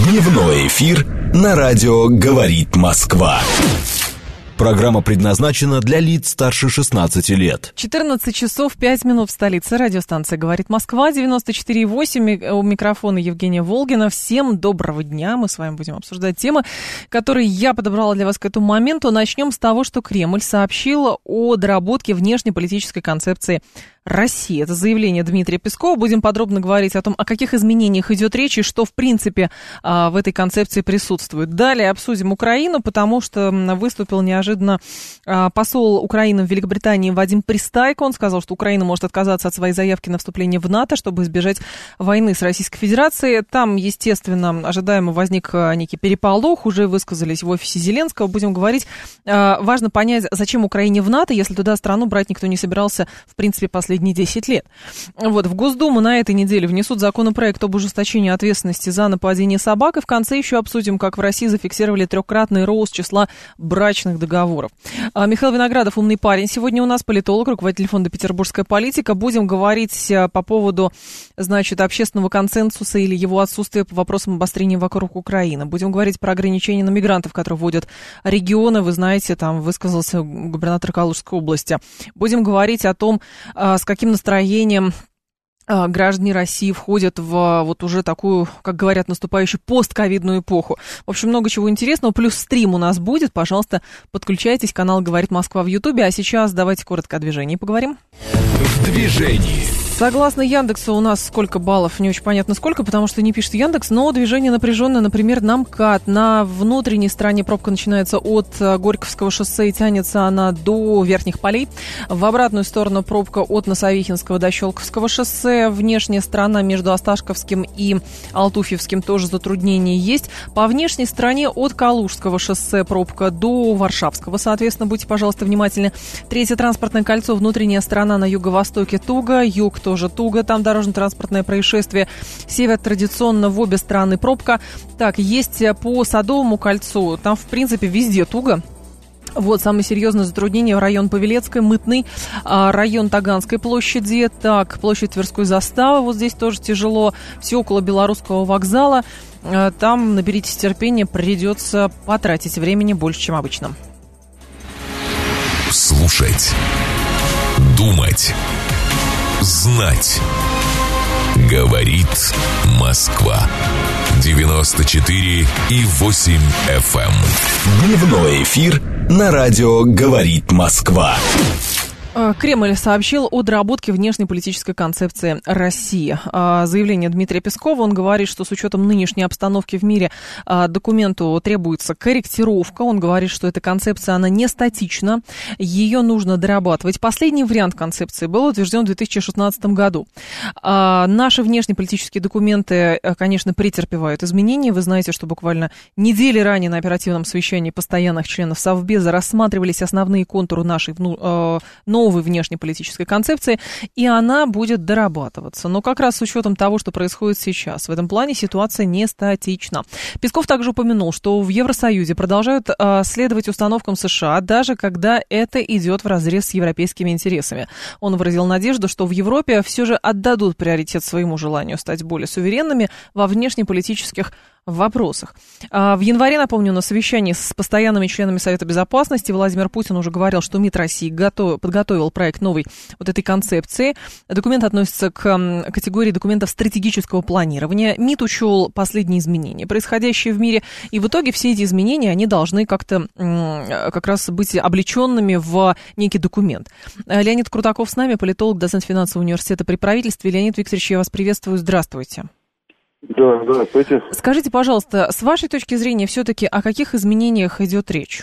Дневной эфир на радио «Говорит Москва». Программа предназначена для лиц старше 16 лет. 14 часов 5 минут в столице. Радиостанция «Говорит Москва», 94,8. У микрофона Евгения Волгина. Всем доброго дня. Мы с вами будем обсуждать темы, которые я подобрала для вас к этому моменту. Начнем с того, что Кремль сообщил о доработке внешнеполитической концепции России. Это заявление Дмитрия Пескова. Будем подробно говорить о том, о каких изменениях идет речь и что, в принципе, в этой концепции присутствует. Далее обсудим Украину, потому что выступил неожиданно посол Украины в Великобритании Вадим Пристайко. Он сказал, что Украина может отказаться от своей заявки на вступление в НАТО, чтобы избежать войны с Российской Федерацией. Там, естественно, ожидаемо возник некий переполох. Уже высказались в офисе Зеленского. Будем говорить. Важно понять, зачем Украине в НАТО, если туда страну брать никто не собирался, в принципе, последние 10 лет. Вот, в Госдуму на этой неделе внесут законопроект об ужесточении ответственности за нападение собак. И в конце еще обсудим, как в России зафиксировали 3-кратный рост числа брачных договоров. Михаил Виноградов, умный парень, сегодня у нас политолог, руководитель фонда «Петербургская политика». Будем говорить по поводу, значит, общественного консенсуса или его отсутствия по вопросам обострения вокруг Украины. Будем говорить про ограничения на мигрантов, которые вводят регионы. Вы знаете, там высказался губернатор Калужской области. Будем говорить о том, с каким настроением граждане России входят в вот уже такую, как говорят, наступающую постковидную эпоху. В общем, много чего интересного. Плюс стрим у нас будет. Пожалуйста, подключайтесь. Канал «Говорит Москва» в Ютубе. А сейчас давайте коротко о движении поговорим. В движении. Согласно Яндексу, у нас сколько баллов, не очень понятно сколько, потому что не пишет Яндекс, но движение напряженное, например, на МКАД. На внутренней стороне пробка начинается от Горьковского шоссе и тянется она до Верхних Полей. В обратную сторону пробка от Носовихинского до Щелковского шоссе. Внешняя сторона между Осташковским и Алтуфьевским тоже затруднения есть. По внешней стороне от Калужского шоссе пробка до Варшавского, соответственно, будьте, пожалуйста, внимательны. Третье транспортное кольцо, внутренняя сторона на юго-востоке туго, юг тоже туго, там дорожно-транспортное происшествие. Север традиционно в обе стороны пробка. Так, есть по Садовому кольцу, там, в принципе, везде туго. Вот, самое серьезное затруднение в район Павелецкой, Мытный, район Таганской площади, так, площадь Тверской заставы, вот здесь тоже тяжело, все около Белорусского вокзала. Там, наберитесь терпения, придется потратить времени больше, чем обычно. Слушать, думать, знать. Говорит Москва. 94,8 FM. Дневной эфир на радио «Говорит Москва». Кремль сообщил о доработке внешнеполитической концепции России. Заявление Дмитрия Пескова, он говорит, что с учетом нынешней обстановки в мире документу требуется корректировка. Он говорит, что эта концепция, она не статична, ее нужно дорабатывать. Последний вариант концепции был утвержден в 2016 году. Наши внешнеполитические документы, конечно, претерпевают изменения. Вы знаете, что буквально недели ранее на оперативном совещании постоянных членов Совбеза рассматривались основные контуры нашей новой внешнеполитической концепции, и она будет дорабатываться. Но как раз с учетом того, что происходит сейчас, в этом плане ситуация не статична. Песков также упомянул, что в Евросоюзе продолжают следовать установкам США, даже когда это идет вразрез с европейскими интересами. Он выразил надежду, что в Европе все же отдадут приоритет своему желанию стать более суверенными во внешнеполитических вопросах. В январе, напомню, на совещании с постоянными членами Совета Безопасности Владимир Путин уже говорил, что МИД России подготовил проект новой вот этой концепции. Документ относится к категории документов стратегического планирования. МИД учел последние изменения, происходящие в мире, и в итоге все эти изменения, они должны как-то как раз быть облеченными в некий документ. Леонид Крутаков с нами, политолог, доцент финансового университета при правительстве. Леонид Викторович, я вас приветствую. Здравствуйте. Да, здравствуйте. Скажите, пожалуйста, с вашей точки зрения, все-таки о каких изменениях идет речь?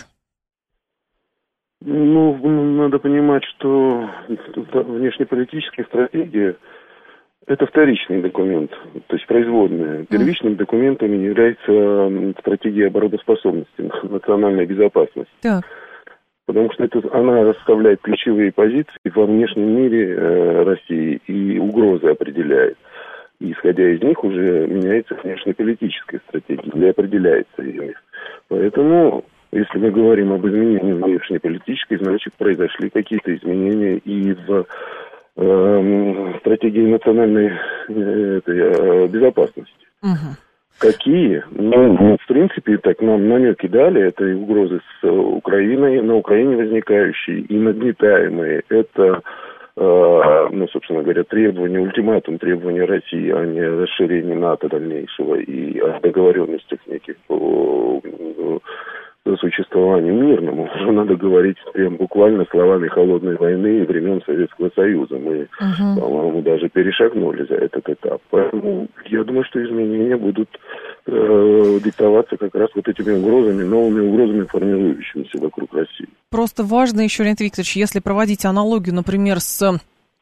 Ну, надо понимать, что внешнеполитическая стратегия – это вторичный документ, то есть производная. Первичным документом является стратегия обороноспособности, национальной безопасности. Так. Потому что она расставляет ключевые позиции во внешнем мире России и угрозы определяет. И, исходя из них, уже меняется внешнеполитическая стратегия, или определяется ими. Поэтому, если мы говорим об изменении внешнеполитической, значит, произошли какие-то изменения и в стратегии национальной безопасности. Угу. Какие? Ну, в принципе, так нам намеки дали. Это и угрозы с Украиной, на Украине возникающие, и нагнетаемые. Это, ну, собственно говоря, ультиматум требования России о не расширении НАТО дальнейшего и о договоренностях неких по существованию мирному. Уже надо говорить прям буквально словами холодной войны и времен Советского Союза. Мы, по-моему, даже перешагнули за этот этап. Поэтому я думаю, что изменения будут диктоваться как раз вот этими угрозами, новыми угрозами, формирующимися вокруг России. Просто важно еще, Леонид Викторович, если проводить аналогию, например, с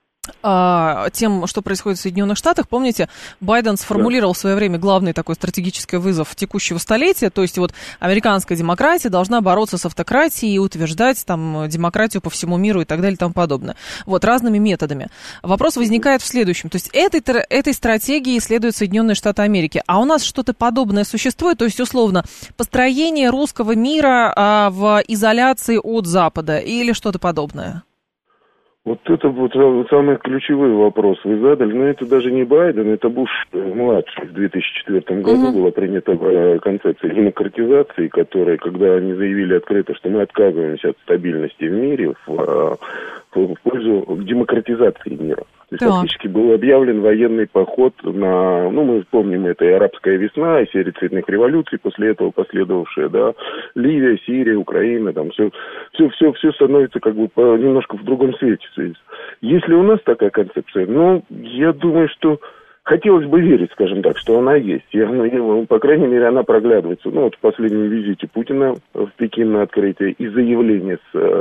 тем, что происходит в Соединенных Штатах, помните, Байден сформулировал в свое время главный такой стратегический вызов текущего столетия, то есть вот американская демократия должна бороться с автократией и утверждать там демократию по всему миру и так далее и тому подобное. Вот, разными методами. Вопрос возникает в следующем, то есть этой стратегией следуют Соединенные Штаты Америки, а у нас что-то подобное существует, то есть условно построение русского мира в изоляции от Запада или что-то подобное? Вот это вот самый ключевой вопрос вы задали. Но это даже не Байден, это Буш-младший. В 2004 году была принята концепция демократизации, которая, когда они заявили открыто, что мы отказываемся от стабильности в мире в пользу демократизации мира. То есть фактически был объявлен военный поход на, ну, мы помним, это и арабская весна, и серия цветных революций, после этого последовавшая, да, Ливия, Сирия, Украина, там все становится как бы немножко в другом свете. Если у нас такая концепция, ну, я думаю, что хотелось бы верить, скажем так, что она есть. По крайней мере, она проглядывается. Ну, вот в последнем визите Путина в Пекин на открытие и заявление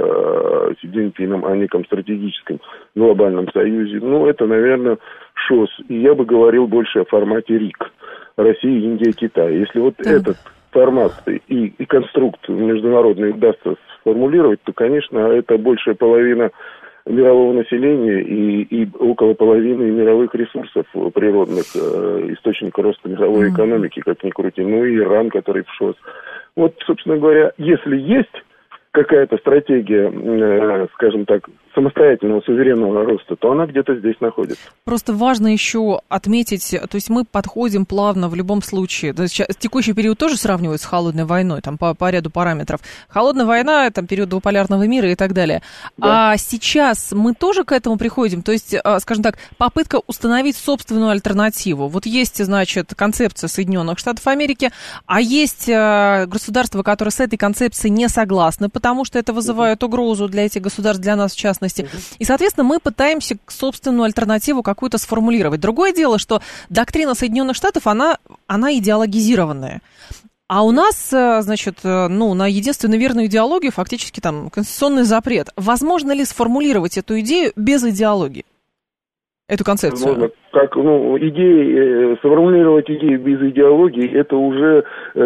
с Си Цзиньпином о неком стратегическом глобальном союзе. Ну, это, наверное, ШОС. И я бы говорил больше о формате РИК. Россия, Индия, Китай. Если вот этот формат и конструкт международный удастся сформулировать, то, конечно, это большая половина мирового населения и около половины мировых ресурсов природных, источников роста мировой экономики, как ни крути. Ну и Иран, который в ШОС. Вот, собственно говоря, если есть какая-то стратегия, скажем так, самостоятельного суверенного роста, то она где-то здесь находится. Просто важно еще отметить, то есть мы подходим плавно в любом случае. То есть текущий период тоже сравнивают с холодной войной, там по ряду параметров. Холодная война, там период двуполярного мира и так далее. Да. А сейчас мы тоже к этому приходим, то есть, скажем так, попытка установить собственную альтернативу. Вот есть, значит, концепция Соединенных Штатов Америки, а есть государства, которые с этой концепцией не согласны, потому что это вызывает угрозу для этих государств, для нас в частности. И, соответственно, мы пытаемся собственную альтернативу какую-то сформулировать. Другое дело, что доктрина Соединенных Штатов, она идеологизированная. А у нас, значит, ну, на единственно верную идеологию фактически там конституционный запрет. Возможно ли сформулировать эту идею без идеологии? Эту концепцию? Можно, как, ну, сформулировать идею без идеологии, это уже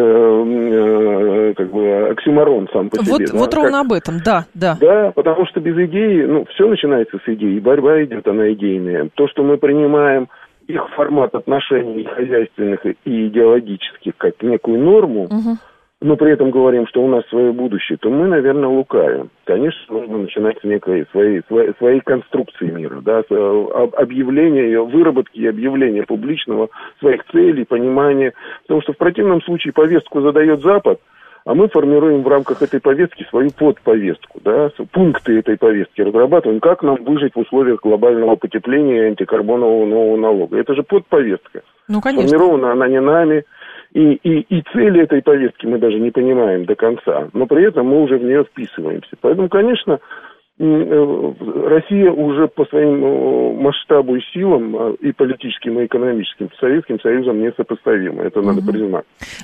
как бы оксюморон сам по себе. Вот ровно об этом, да. Да, потому что без идеи, ну, все начинается с идеи, борьба идет, она идейная. То, что мы принимаем их формат отношений хозяйственных и идеологических как некую норму, но при этом говорим, что у нас свое будущее, то мы, наверное, лукавим. Конечно, нужно начинать с некой своей конструкции мира, да, объявления, выработки и объявления публичного своих целей, понимания. Потому что в противном случае повестку задает Запад, а мы формируем в рамках этой повестки свою подповестку, да, пункты этой повестки разрабатываем, как нам выжить в условиях глобального потепления и антикарбонового нового налога. Это же подповестка. Ну, конечно. Сформирована она не нами. И цели этой повестки мы даже не понимаем до конца, но при этом мы уже в нее вписываемся. Поэтому, конечно, Россия уже по своим масштабу и силам, и политическим, и экономическим, с Советским Союзом несопоставима. Это надо признать.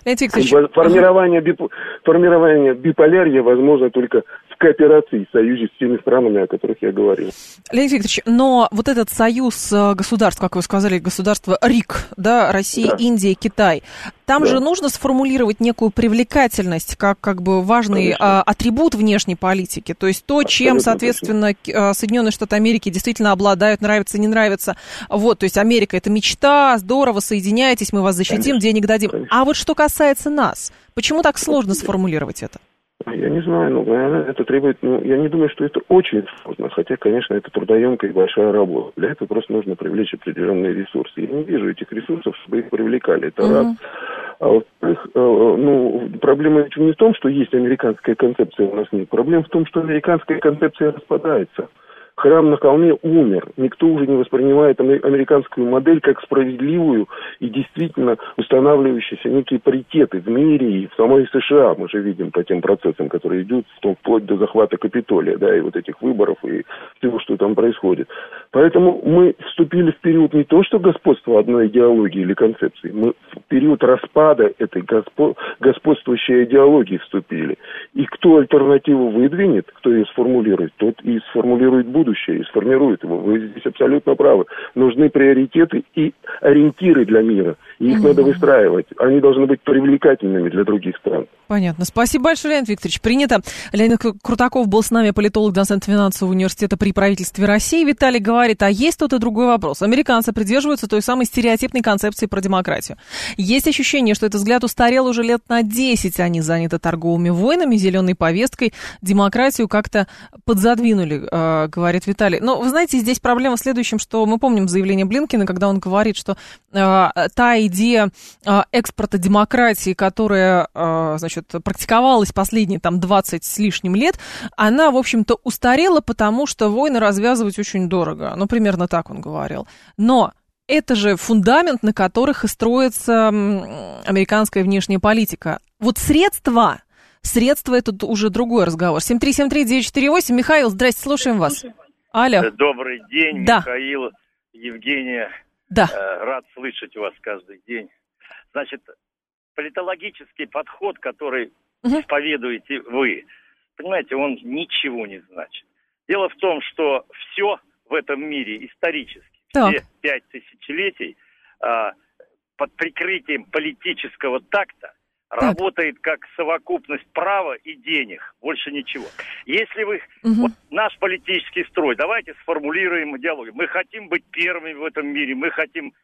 Формирование биполярья возможно только в кооперации и союзе с теми странами, о которых я говорил. Леонид Викторович, но вот этот союз государств, как вы сказали, государства РИК, да, Россия, Индия, Китай, там же нужно сформулировать некую привлекательность как бы важный атрибут внешней политики, то есть то, чем, соответственно, Соединенные Штаты Америки действительно обладают, нравится, не нравится. Вот, то есть Америка — это мечта, здорово, соединяйтесь, мы вас защитим, денег дадим. А вот что касается нас, почему так сложно сформулировать это? Я не знаю, наверное, это требует, я не думаю, что это очень сложно, хотя, конечно, это трудоемкая и большая работа. Для этого просто нужно привлечь определенные ресурсы. Я не вижу этих ресурсов, чтобы их привлекали. Это раз. А во-вторых, проблема ведь не в том, что есть американская концепция, у нас нет. Проблема в том, что американская концепция распадается. Храм на холме умер. Никто уже не воспринимает американскую модель как справедливую и действительно устанавливающиеся некие паритеты в мире и в самой США. Мы же видим по тем процессам, которые идут, вплоть до захвата Капитолия, да, и вот этих выборов и всего, что там происходит. Поэтому мы вступили в период не то, что господства одной идеологии или концепции, мы в период распада этой господствующей идеологии вступили. И кто альтернативу выдвинет, кто ее сформулирует, тот и сформулирует будущее, и сформирует его. Вы здесь абсолютно правы. Нужны приоритеты и ориентиры для мира. И их надо выстраивать. Они должны быть привлекательными для других стран. Понятно. Спасибо большое, Леонид Викторович. Принято. Леонид Крутаков был с нами, политолог, доцент финансового университета при правительстве России. Виталий говорит, а есть тут и другой вопрос. Американцы придерживаются той самой стереотипной концепции про демократию. Есть ощущение, что этот взгляд устарел уже лет на 10. Они заняты торговыми войнами, зеленой повесткой. Демократию как-то подзадвинули, говорит Виталий. Но, вы знаете, здесь проблема в следующем, что мы помним заявление Блинкена, когда он говорит, что та идея экспорта демократии, которая, практиковалась последние 20 с лишним лет, она, в общем-то, устарела, потому что войны развязывать очень дорого. Ну, примерно так он говорил. Но это же фундамент, на которых и строится американская внешняя политика. Вот средства это уже другой разговор. 7373948. Михаил, здрасте, слушаем вас. Алло. Добрый день, да. Михаил, Евгения. Да. Рад слышать вас каждый день. Значит, политологический подход, который исповедуете вы, понимаете, он ничего не значит. Дело в том, что все в этом мире исторически, все 5 тысячелетий под прикрытием политического такта работает как совокупность права и денег, больше ничего. Если вы, вот наш политический строй, давайте сформулируем идеологию. Мы хотим быть первыми в этом мире, мы хотим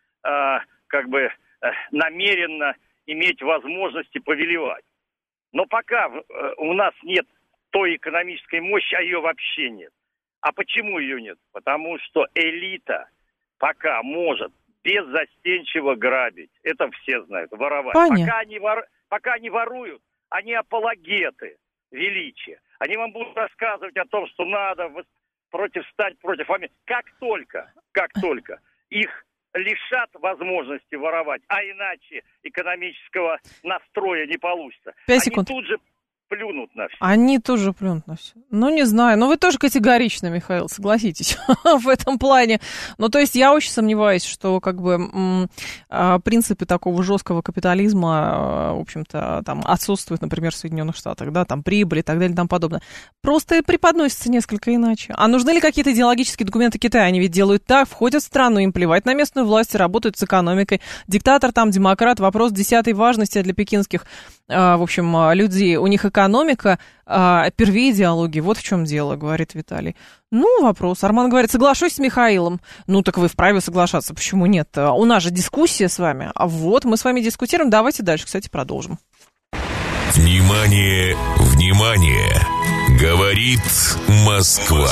намеренно иметь возможности повелевать. Но пока у нас нет той экономической мощи, а ее вообще нет. А почему ее нет? Потому что элита пока может беззастенчиво грабить. Это все знают, воровать. Пока они воруют, они апологеты величия. Они вам будут рассказывать о том, что надо стать против вами. Как только их лишат возможности воровать, а иначе экономического настроя не получится. 5 секунд. Они тут же плюнут на все. Они тоже плюнут на все. Ну, не знаю. Но вы тоже категоричны, Михаил, согласитесь, в этом плане. Ну, то есть я очень сомневаюсь, что принципы такого жесткого капитализма, в общем-то, там отсутствуют, например, в Соединенных Штатах, да, там прибыль и так далее и тому подобное. Просто преподносится несколько иначе. А нужны ли какие-то идеологические документы Китая? Они ведь делают так, входят в страну, им плевать на местную власть, работают с экономикой. Диктатор там, демократ, вопрос 10-й важности для пекинских, в общем, людей. У них экономика первее идеологии. Вот в чем дело, говорит Виталий. Ну, вопрос. Арман говорит, соглашусь с Михаилом. Ну, так вы вправе соглашаться. Почему нет? У нас же дискуссия с вами. А вот мы с вами дискутируем. Давайте дальше, кстати, продолжим. Внимание, внимание! Говорит Москва.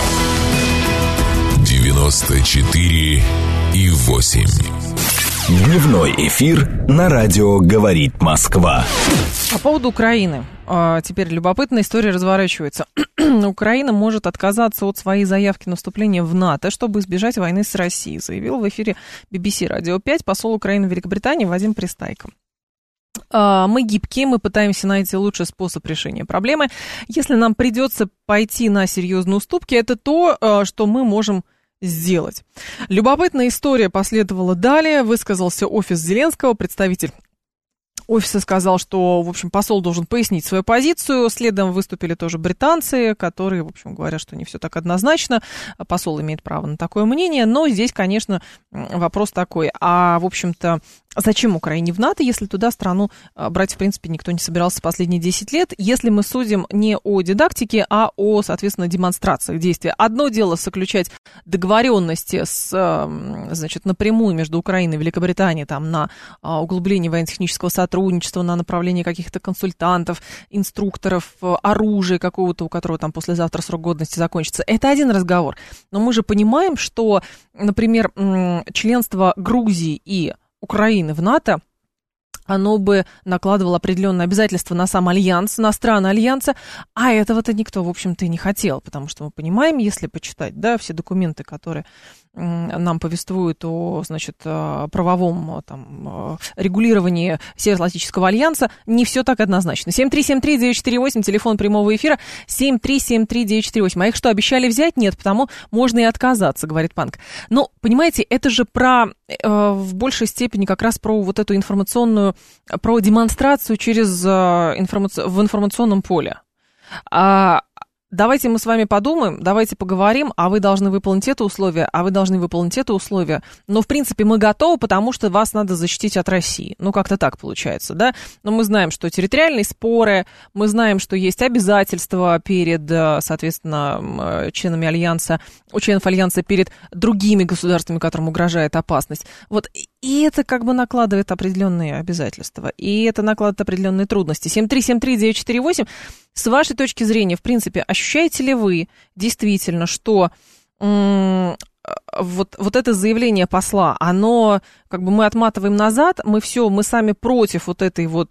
94,8. Дневной эфир на радио «Говорит Москва». По поводу Украины. Теперь любопытная история разворачивается. Украина может отказаться от своей заявки на вступление в НАТО, чтобы избежать войны с Россией, заявил в эфире BBC Radio 5 посол Украины в Великобритании Вадим Пристайко. Мы гибкие, мы пытаемся найти лучший способ решения проблемы. Если нам придется пойти на серьезные уступки, это то, что мы можем сделать. Любопытная история последовала далее. Высказался офис Зеленского, представитель офиса сказал, что, в общем, посол должен пояснить свою позицию. Следом выступили тоже британцы, которые, в общем, говорят, что не все так однозначно. Посол имеет право на такое мнение. Но здесь, конечно, вопрос такой. А, в общем-то, зачем Украине в НАТО, если туда страну брать, в принципе, никто не собирался последние 10 лет, если мы судим не о дидактике, а о, соответственно, демонстрациях действия. Одно дело заключать договоренности напрямую между Украиной и Великобританией там, на углубление военно-технического сотрудничества, на направление каких-то консультантов, инструкторов, оружия какого-то, у которого там послезавтра срок годности закончится. Это один разговор. Но мы же понимаем, что, например, членство Грузии и Украины в НАТО, оно бы накладывало определенные обязательства на сам Альянс, на страны Альянса, а этого-то никто, в общем-то, и не хотел, потому что мы понимаем, если почитать, да, все документы, которые нам повествуют о, значит, правовом там, регулировании Североатлантического альянса, не все так однозначно. 7373948, телефон прямого эфира, 7373948. А их что, обещали взять? Нет, потому можно и отказаться, говорит Панк. Но, понимаете, это же в большей степени как раз про вот эту информационную, про демонстрацию в информационном поле. Давайте мы с вами подумаем, давайте поговорим, а вы должны выполнить это условие, а вы должны выполнить это условие. Но, в принципе, мы готовы, потому что вас надо защитить от России. Ну, как-то так получается, да? Но мы знаем, что территориальные споры, мы знаем, что есть обязательства перед, соответственно, членами Альянса, у членов Альянса перед другими государствами, которым угрожает опасность. Вот, и это как бы накладывает определенные обязательства, и это накладывает определенные трудности. 7373948. С вашей точки зрения, в принципе, ощущаете ли вы действительно, что вот это заявление посла, оно, как бы мы отматываем назад, мы сами против вот этой вот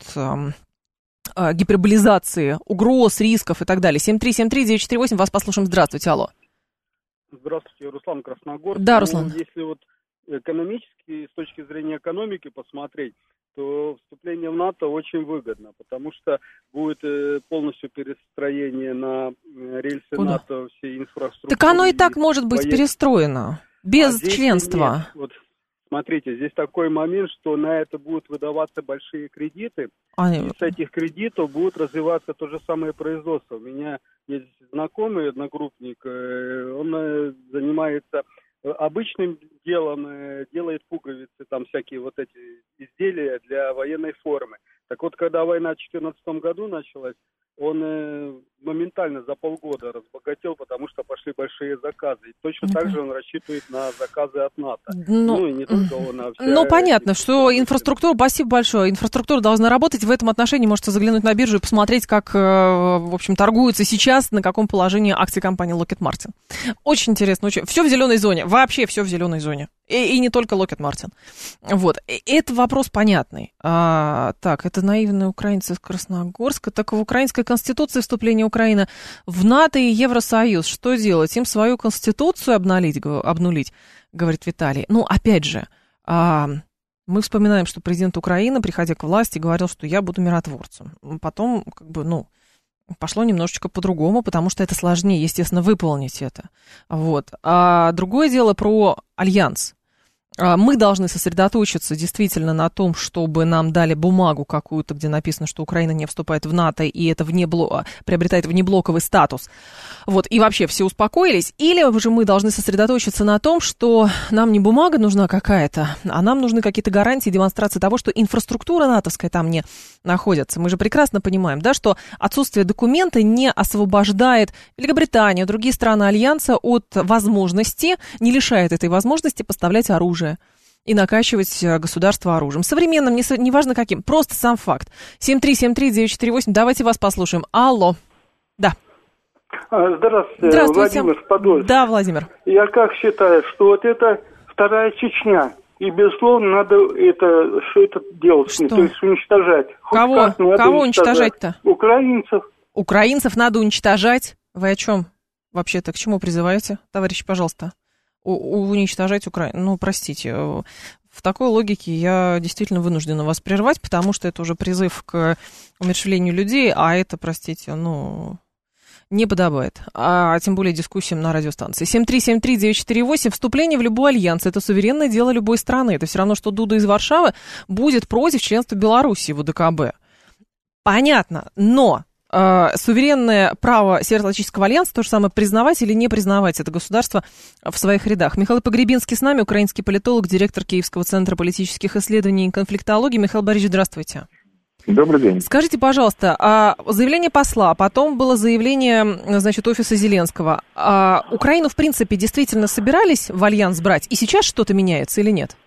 гиперболизации угроз, рисков и так далее. 7373948, вас послушаем. Здравствуйте, алло. Здравствуйте, Руслан, Красногорск. Да, Руслан. Если вот экономически, с точки зрения экономики посмотреть, то вступление в НАТО очень выгодно, потому что будет полностью перестроение на рельсы НАТО всей инфраструктуры. Так оно и так может быть перестроено, без членства. Нет. Вот, смотрите, здесь такой момент, что на это будут выдаваться большие кредиты, и с этих кредитов будет развиваться то же самое производство. У меня есть знакомый, одногруппник, он занимается обычным делом, делает пуговицы, там всякие вот эти изделия для военной формы. Так вот, когда война в 2014 году началась, он моментально за полгода разбогател, потому что пошли большие заказы. И точно так же он рассчитывает на заказы от НАТО. Ну и не только он, а вся... Ну, понятно, что инфраструктура, спасибо большое, инфраструктура должна работать. В этом отношении можете заглянуть на биржу и посмотреть, как, в общем, торгуются сейчас, на каком положении акции компании Lockheed Martin. Очень интересно, очень. Все в зеленой зоне, вообще все в зеленой зоне. И не только Lockheed Martin. Вот, это вопрос понятный. Так, это наивные украинцы из Красногорска. Так в украинской конституции вступление Украины в НАТО и Евросоюз. Что делать? Им свою конституцию обнулить, говорит Виталий. Ну, опять же, мы вспоминаем, что президент Украины, приходя к власти, говорил, что я буду миротворцем. Потом, как бы, пошло немножечко по-другому, потому что это сложнее, естественно, выполнить это. Вот. А другое дело про Альянс. Мы должны сосредоточиться действительно на том, чтобы нам дали бумагу какую-то, где написано, что Украина не вступает в НАТО, и это приобретает внеблоковый статус. Вот, и вообще все успокоились. Или же мы должны сосредоточиться на том, что нам не бумага нужна какая-то, а нам нужны какие-то гарантии, демонстрации того, что инфраструктура натовская там не находится. Мы же прекрасно понимаем, да, что отсутствие документа не освобождает Великобританию, другие страны Альянса от возможности, не лишает этой возможности поставлять оружие и накачивать государство оружием. Современным, неважно каким, просто сам факт. 7373948, давайте вас послушаем. Алло. Да. Здравствуйте, Владимир Подольск. Да, Владимир. Я как считаю, что вот это вторая Чечня. И, безусловно, надо это делать, что? То есть уничтожать. Кого уничтожать-то? Украинцев. Украинцев надо уничтожать? Вы о чем вообще-то? К чему призываете, товарищи, пожалуйста? Уничтожать Украину. Ну, простите, в такой логике я действительно вынуждена вас прервать, потому что это уже призыв к умерщвлению людей, а это, простите, не подобает. А тем более дискуссиям на радиостанции. 7373948. Вступление в любой альянс – это суверенное дело любой страны. Это все равно, что Дуда из Варшавы будет против членства Белоруссии в ОДКБ. Понятно, но... суверенное право Североатлантического альянса, то же самое признавать или не признавать это государство в своих рядах. Михаил Погребинский с нами, украинский политолог, директор Киевского центра политических исследований и конфликтологии. Михаил Борисович, здравствуйте. Добрый день. Скажите, пожалуйста, заявление посла, потом было заявление, значит, офиса Зеленского. Украину, в принципе, действительно собирались в альянс брать? И сейчас что-то меняется или нет?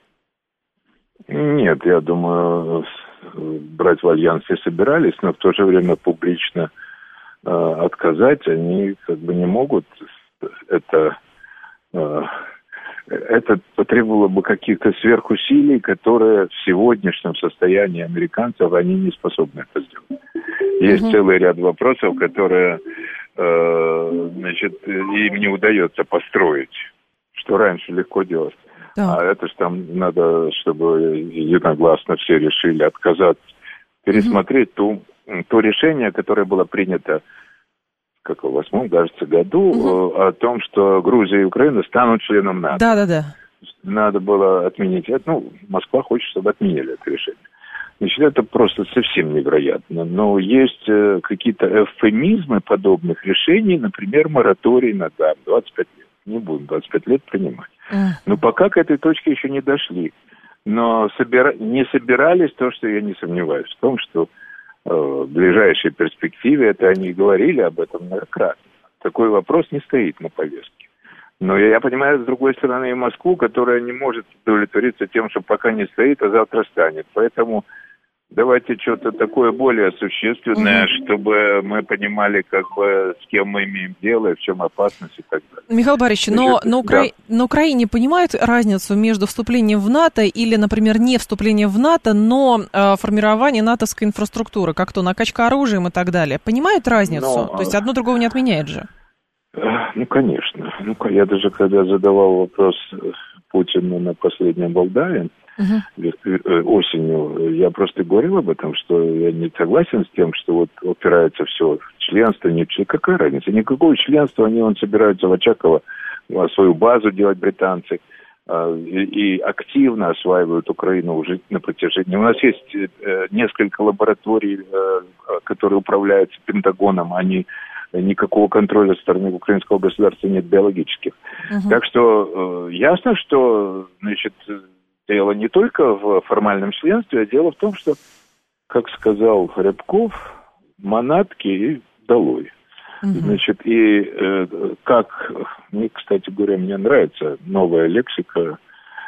Нет, я думаю... брать в альянс и собирались, но в то же время публично отказать они как бы не могут. Это это потребовало бы каких-то сверхусилий, которые в сегодняшнем состоянии американцев, они не способны это сделать. Есть целый ряд вопросов, которые, значит, им не удается построить, что раньше легко делать. Да. А это же там надо, чтобы единогласно все решили отказаться, пересмотреть то решение, которое было принято в 2008, кажется, году, о том, что Грузия и Украина станут членом НАТО. Да. Надо было отменить это. Москва хочет, чтобы отменили это решение. Значит, это просто совсем невероятно. Но есть какие-то эвфемизмы подобных решений, например, мораторий на 25 лет. Не будем 25 лет принимать. Но пока к этой точке еще не дошли. Но не собирались, то, что я не сомневаюсь в том, что в ближайшей перспективе, это они говорили об этом многократно. Такой вопрос не стоит на повестке. Но я понимаю, с другой стороны, и Москву, которая не может удовлетвориться тем, что пока не стоит, а завтра станет. Поэтому давайте что-то такое более существенное, чтобы мы понимали, с кем мы имеем дело, и в чем опасность и так далее. Михаил Борисович, на Украине понимают разницу между вступлением в НАТО или, например, не вступлением в НАТО, но формирование натовской инфраструктуры, как то накачка оружием и так далее? Понимают разницу? То есть одно другого не отменяет же? Конечно. Я даже когда задавал вопрос Путину на последнем Валдае, осенью, я просто говорил об этом, что я не согласен с тем, что упирается все в членство, не в членство. Какая разница? Никакого членства он собирается в Очаково свою базу делать, британцы, и активно осваивают Украину уже на протяжении. У нас есть несколько лабораторий, которые управляются Пентагоном, никакого контроля со стороны украинского государства нет биологических. Так что ясно, что, дело не только в формальном членстве, а дело в том, что, как сказал Рябков, манатки и долой. Мне, кстати говоря, мне нравится новая лексика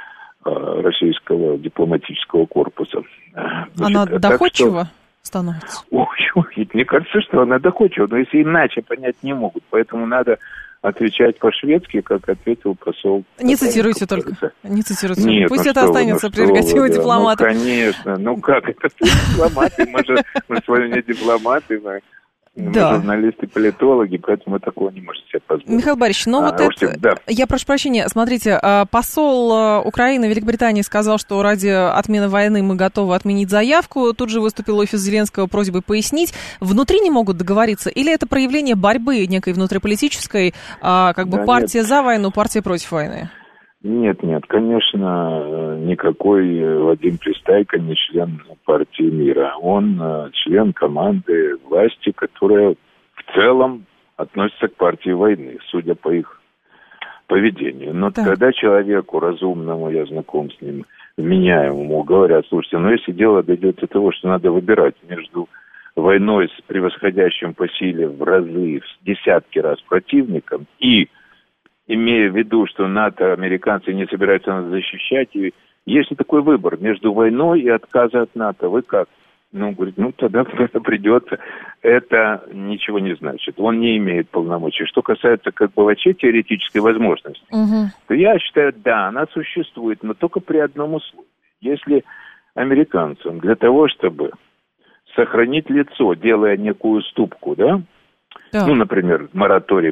российского дипломатического корпуса. Она доходчива становится? Мне кажется, что она доходчива, но если иначе понять не могут, поэтому надо отвечать по-шведски, как ответил посол. Не цитируйте только. Не цитируйте. Нет, пусть это останется прерогативой дипломата. Конечно. Как это? Дипломаты. Мы с вами не дипломаты, мы журналисты, политологи, поэтому такого не можете себе позволить. Михаил Борисович, я прошу прощения, смотрите, посол Украины в Великобритании сказал, что ради отмены войны мы готовы отменить заявку. Тут же выступил офис Зеленского просьбой пояснить. Внутри не могут договориться? Или это проявление борьбы некой внутриполитической, партия за войну, партия против войны? Нет, конечно, никакой Вадим Пристайко не член партии мира. Он член команды власти, которая в целом относится к партии войны, судя по их поведению. Но когда человеку разумному, я знаком с ним, вменяемому, говорят, слушайте, если дело дойдет до того, что надо выбирать между войной с превосходящим по силе в разы, в десятки раз противником и имея в виду, что НАТО, американцы не собираются нас защищать, и если такой выбор между войной и отказом от НАТО, вы как? Говорит, тогда это придется. Это ничего не значит. Он не имеет полномочий. Что касается вообще теоретической возможности, то я считаю, она существует, но только при одном условии. Если американцам для того, чтобы сохранить лицо, делая некую уступку, например, мораторий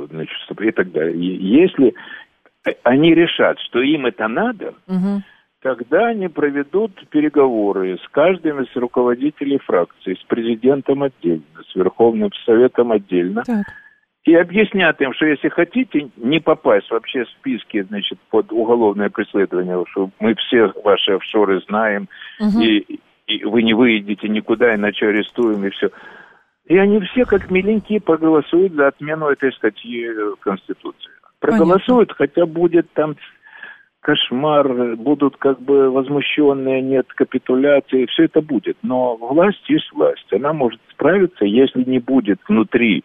и так далее. Если они решат, что им это надо, тогда они проведут переговоры с каждым из руководителей фракций, с президентом отдельно, с Верховным Советом отдельно, и объяснят им, что если хотите не попасть вообще в списки, под уголовное преследование, что мы все ваши офшоры знаем, и вы не выйдете никуда, иначе арестуем, и все. И они все, как миленькие, проголосуют за отмену этой статьи Конституции. Проголосуют, хотя будет там кошмар, будут возмущенные, нет капитуляции, все это будет. Но власть есть власть. Она может справиться, если не будет внутри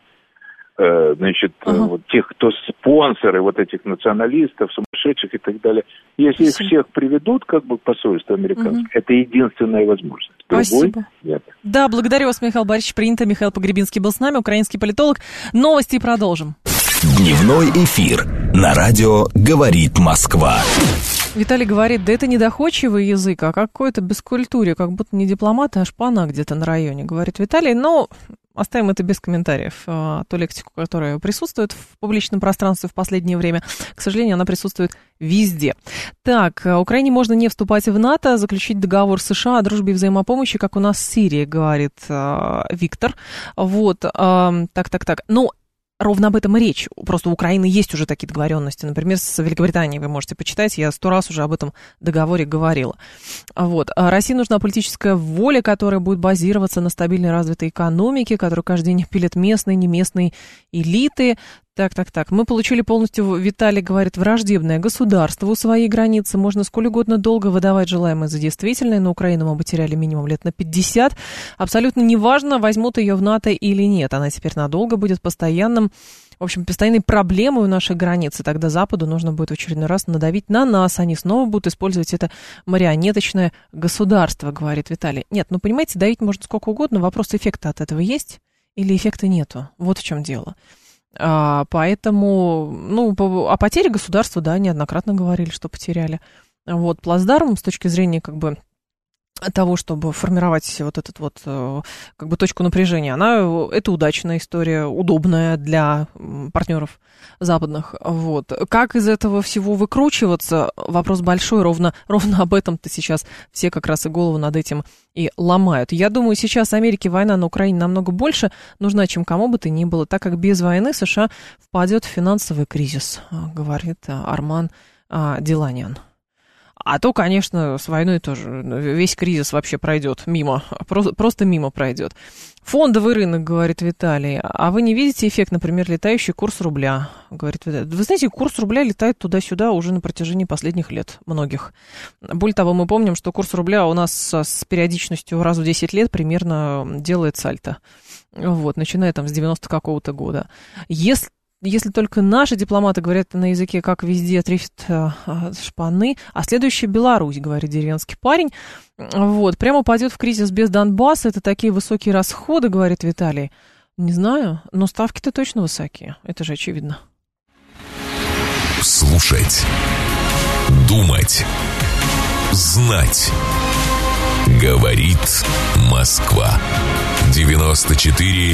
тех, кто спонсоры этих националистов, сумасшедших и так далее. Если их всех приведут к посольству американскому, это единственная возможность. Спасибо. Нет. Благодарю вас, Михаил Борисович. Принято. Михаил Погребинский был с нами, украинский политолог. Новости продолжим. Дневной эфир на радио «Говорит Москва». Виталий говорит, да это не доходчивый язык, а какое-то бескультурье, как будто не дипломаты, а шпана где-то на районе, говорит Виталий. Но оставим это без комментариев. Ту лексику, которая присутствует в публичном пространстве в последнее время, к сожалению, она присутствует везде. Так, Украине можно не вступать в НАТО, заключить договор с США о дружбе и взаимопомощи, как у нас с Сирией, говорит Виктор. Вот, так. Ну, ровно об этом и речь. Просто у Украины есть уже такие договоренности. Например, с Великобританией вы можете почитать. Я 100 раз уже об этом договоре говорила. Вот. России нужна политическая воля, которая будет базироваться на стабильной развитой экономике, которую каждый день пилят местные, неместные элиты. Так. Мы получили полностью, Виталий говорит, враждебное государство у своей границы. Можно сколь угодно долго выдавать желаемое за действительное. На Украину мы потеряли минимум лет на 50. Абсолютно неважно, возьмут ее в НАТО или нет. Она теперь надолго будет постоянной проблемой у нашей границы. Тогда Западу нужно будет в очередной раз надавить на нас. Они снова будут использовать это марионеточное государство, говорит Виталий. Нет, понимаете, давить можно сколько угодно. Вопрос, эффекта от этого есть или эффекта нету? Вот в чем дело. Поэтому, о потере государства, да, неоднократно говорили, что потеряли. Вот, плацдарм с точки зрения, того, чтобы формировать вот этот точку напряжения, это удачная история, удобная для партнеров западных. Вот. Как из этого всего выкручиваться? Вопрос большой, ровно об этом-то сейчас все как раз и голову над этим и ломают. Я думаю, сейчас Америке война на Украине намного больше нужна, чем кому бы то ни было, так как без войны США впадет в финансовый кризис, говорит Арман Диланян. А то, конечно, с войной тоже весь кризис вообще пройдет мимо, просто мимо пройдет. Фондовый рынок, говорит Виталий. А вы не видите эффект, например, летающий курс рубля, говорит Виталий. Вы знаете, курс рубля летает туда-сюда уже на протяжении последних лет, многих. Более того, мы помним, что курс рубля у нас с периодичностью раз в 10 лет примерно делает сальто. Вот, начиная с 90 какого-то года. Если только наши дипломаты говорят на языке, как везде, трефит шпаны, а следующий Беларусь, говорит деревенский парень, вот, прямо упадет в кризис без Донбасса, это такие высокие расходы, говорит Виталий. Не знаю, но ставки-то точно высокие, это же очевидно. Слушать, думать, знать. Говорит Москва. 94,8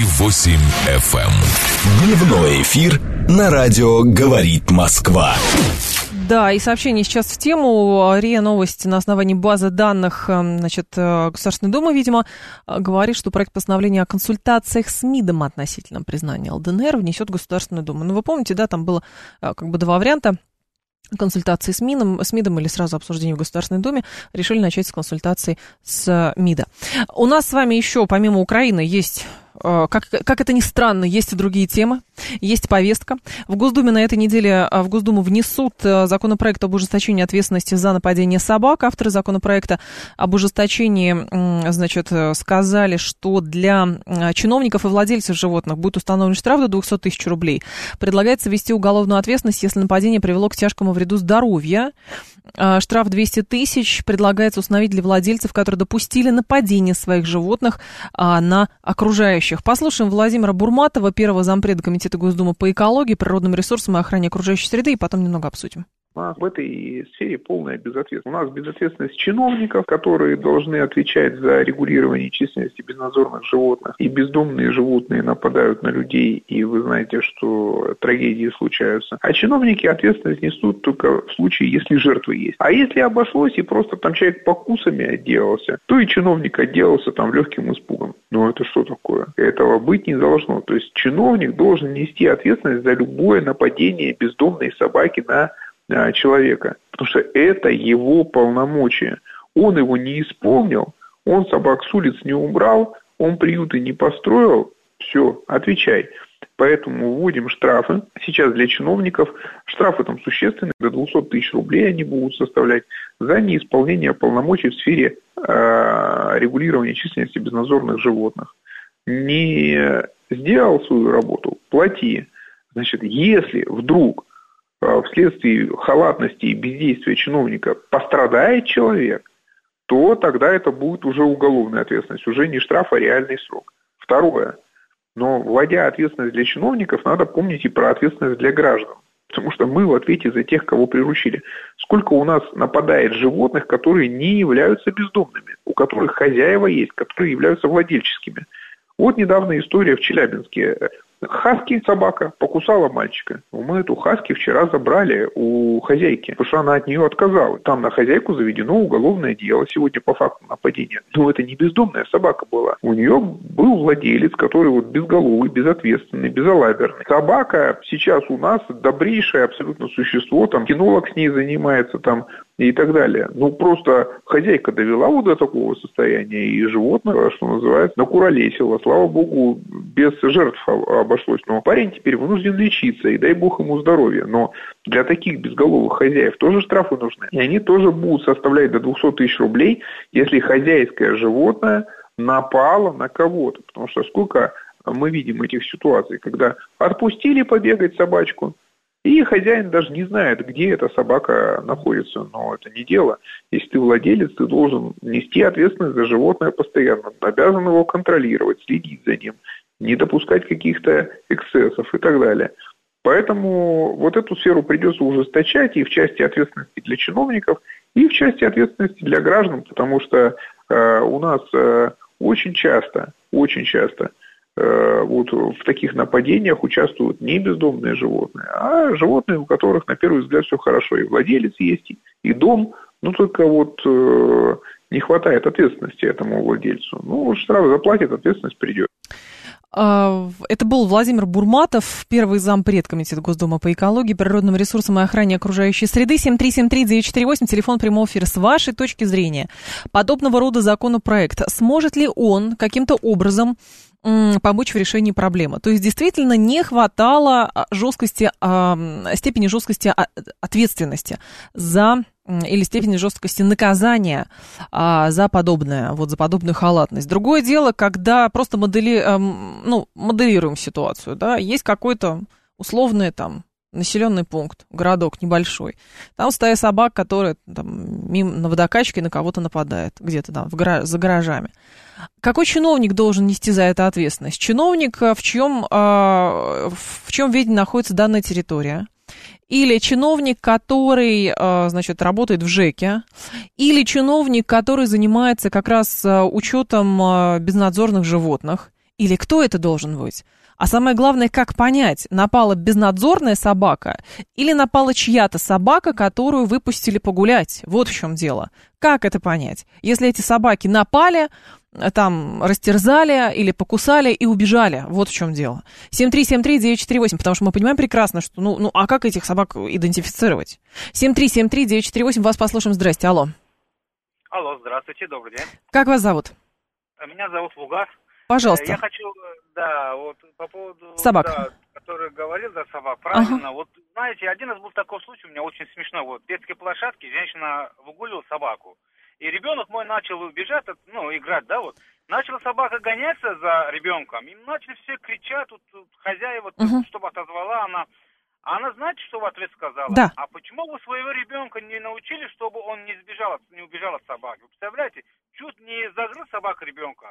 FM. Дневной эфир на радио «Говорит Москва». Да, и сообщение сейчас в тему. РИА Новости на основании базы данных, Государственной Думы, видимо, говорит, что проект постановления о консультациях с МИДом относительно признания ЛДНР внесет Государственную Думу. Ну, вы помните, да, там было два варианта. Консультации с МИДом или сразу обсуждение в Государственной Думе, решили начать с консультаций с МИДа. У нас с вами еще, помимо Украины, есть, как это ни странно, есть и другие темы, есть повестка. В Госдуме на этой неделе в Госдуму внесут законопроект об ужесточении ответственности за нападение собак. Авторы законопроекта об ужесточении, сказали, что для чиновников и владельцев животных будет установлен штраф до 200 тысяч рублей. Предлагается ввести уголовную ответственность, если нападение привело к тяжкому вреду здоровью. Штраф 200 тысяч предлагается установить для владельцев, которые допустили нападение своих животных на окружающих. Послушаем Владимира Бурматова, первого зампреда Комитета Госдумы по экологии, природным ресурсам и охране окружающей среды, и потом немного обсудим. У нас в этой сфере полная безответственность. У нас безответственность чиновников, которые должны отвечать за регулирование численности безнадзорных животных. И бездомные животные нападают на людей, и вы знаете, что трагедии случаются. А чиновники ответственность несут только в случае, если жертвы есть. А если обошлось, и просто человек покусами отделался, то и чиновник отделался легким испугом. Ну это что такое? Этого быть не должно. То есть чиновник должен нести ответственность за любое нападение бездомной собаки на человека, потому что это его полномочия. Он его не исполнил, он собак с улиц не убрал, он приюты не построил, все, отвечай. Поэтому вводим штрафы. Сейчас для чиновников штрафы существенные, до 200 тысяч рублей они будут составлять за неисполнение полномочий в сфере регулирования численности безнадзорных животных. Не сделал свою работу, плати. Если вдруг вследствие халатности и бездействия чиновника пострадает человек, то тогда это будет уже уголовная ответственность, уже не штраф, а реальный срок. Второе. Но вводя ответственность для чиновников, надо помнить и про ответственность для граждан. Потому что мы в ответе за тех, кого приручили. Сколько у нас нападает животных, которые не являются бездомными, у которых хозяева есть, которые являются владельческими. Вот недавно история в Челябинске. Хаски, собака, покусала мальчика. Мы эту хаски вчера забрали у хозяйки, потому что она от нее отказалась. Там на хозяйку заведено уголовное дело сегодня по факту нападения. Но это не бездомная собака была. У нее был владелец, который вот безголовый, безответственный, безалаберный. Собака сейчас у нас добрейшее абсолютно существо, там кинолог с ней занимается, там и так далее. Ну, просто хозяйка довела вот до такого состояния, и животное, что называется, накуролесило. Слава богу, без жертв обошлось. Но парень теперь вынужден лечиться, и дай бог ему здоровья. Но для таких безголовых хозяев тоже штрафы нужны. И они тоже будут составлять до 200 тысяч рублей, если хозяйское животное напало на кого-то. Потому что сколько мы видим этих ситуаций, когда отпустили побегать собачку, и хозяин даже не знает, где эта собака находится. Но это не дело. Если ты владелец, ты должен нести ответственность за животное постоянно. Обязан его контролировать, следить за ним, не допускать каких-то эксцессов и так далее. Поэтому вот эту сферу придется ужесточать и в части ответственности для чиновников, и в части ответственности для граждан, потому что у нас очень часто вот в таких нападениях участвуют не бездомные животные, а животные, у которых на первый взгляд все хорошо. И владелец есть, и дом, но только вот не хватает ответственности этому владельцу. Ну, вот штраф заплатит, ответственность придет. Это был Владимир Бурматов, первый зампред Комитета Госдумы по экологии, природным ресурсам и охране окружающей среды. 7373948, телефон прямого эфира. С вашей точки зрения, подобного рода законопроект, сможет ли он каким-то образом помочь в решении проблемы? То есть действительно не хватало жесткости, степени жесткости ответственности за или степени жесткости наказания за подобное, вот за подобную халатность. Другое дело, когда просто моделируем ситуацию, да, есть какой-то условный там населенный пункт, городок небольшой, там стая собак, которая там мимо на водокачке на кого-то нападает, где-то там за гаражами. Какой чиновник должен нести за это ответственность? Чиновник, в чьем ведении находится данная территория? Или чиновник, который, значит, работает в ЖЭКе, или чиновник, который занимается как раз учетом безнадзорных животных, или кто это должен быть? А самое главное, как понять, напала безнадзорная собака или напала чья-то собака, которую выпустили погулять? Вот в чем дело. Как это понять? Если эти собаки напали, там, растерзали или покусали и убежали. Вот в чем дело. 7373948, потому что мы понимаем прекрасно, что, а как этих собак идентифицировать? 7373948, вас послушаем. Здрасте, алло. Алло, здравствуйте, добрый день. Как вас зовут? Меня зовут Лугар. Пожалуйста. Я хочу, вот по поводу... Собак. Да, который говорил за собак, правильно. Вот, знаете, один раз был такой случай, у меня очень смешно. Вот, в детской площадке женщина выгуливала собаку. И ребенок мой начал убежать, играть, да, вот. Начала собака гоняться за ребенком, им начали все кричать, тут хозяева, чтобы отозвала она. Она, знаете, что в ответ сказала? Да. А почему вы своего ребенка не научили, чтобы он не убежал от собаки? Вы представляете, чуть не загрыз собака ребенка.